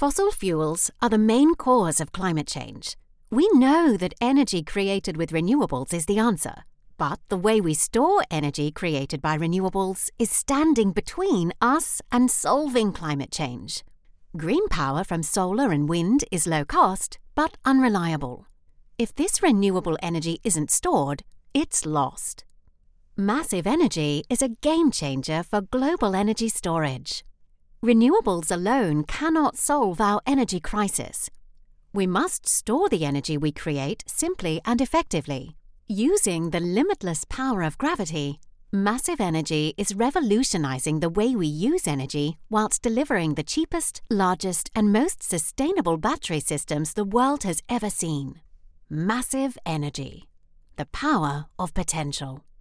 Fossil fuels are the main cause of climate change. We know that energy created with renewables is the answer, but the way we store energy created by renewables is standing between us and solving climate change. Green power from solar and wind is low cost, but unreliable. If this renewable energy isn't stored, it's lost. Massive energy is a game changer for global energy storage. Renewables alone cannot solve our energy crisis. We must store the energy we create simply and effectively. Using the limitless power of gravity, massive energy is revolutionizing the way we use energy whilst delivering the cheapest, largest, and most sustainable battery systems the world has ever seen. Massive energy. The power of potential.